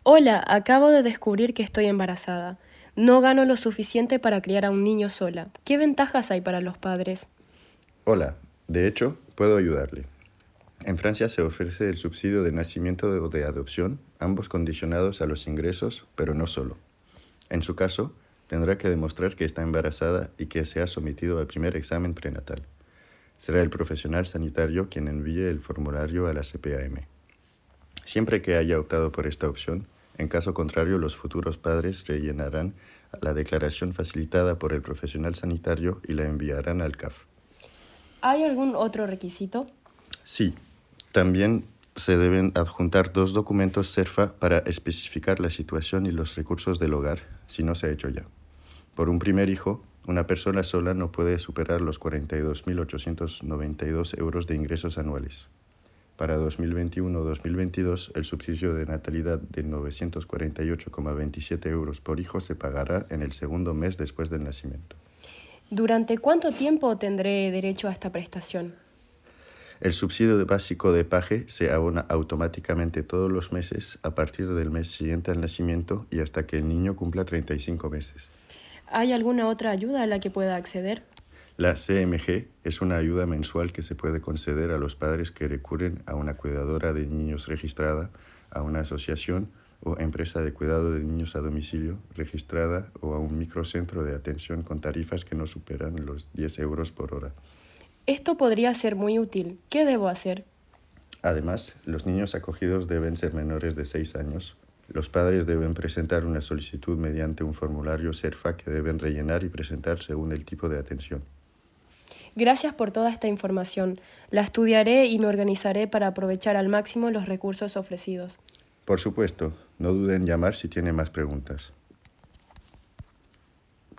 Hola, acabo de descubrir que estoy embarazada. No gano lo suficiente para criar a un niño sola. ¿Qué ventajas hay para los padres? Hola, de hecho, puedo ayudarle. En Francia se ofrece el subsidio de nacimiento o de adopción, ambos condicionados a los ingresos, pero no solo. En su caso, tendrá que demostrar que está embarazada y que se ha sometido al primer examen prenatal. Será el profesional sanitario quien envíe el formulario a la CPAM. Siempre que haya optado por esta opción, en caso contrario, los futuros padres rellenarán la declaración facilitada por el profesional sanitario y la enviarán al CAF. ¿Hay algún otro requisito? Sí, también se deben adjuntar 2 documentos CERFA para especificar la situación y los recursos del hogar, si no se ha hecho ya. Por un primer hijo, una persona sola no puede superar los 42.892 euros de ingresos anuales. Para 2021-2022, el subsidio de natalidad de 948,27 euros por hijo se pagará en el segundo mes después del nacimiento. ¿Durante cuánto tiempo tendré derecho a esta prestación? El subsidio básico de paje se abona automáticamente todos los meses a partir del mes siguiente al nacimiento y hasta que el niño cumpla 35 meses. ¿Hay alguna otra ayuda a la que pueda acceder? La CMG es una ayuda mensual que se puede conceder a los padres que recurren a una cuidadora de niños registrada, a una asociación o empresa de cuidado de niños a domicilio registrada o a un microcentro de atención con tarifas que no superan los 10 euros por hora. Esto podría ser muy útil. ¿Qué debo hacer? Además, los niños acogidos deben ser menores de 6 años. Los padres deben presentar una solicitud mediante un formulario CERFA que deben rellenar y presentar según el tipo de atención. Gracias por toda esta información. La estudiaré y me organizaré para aprovechar al máximo los recursos ofrecidos. Por supuesto, no duden en llamar si tienen más preguntas.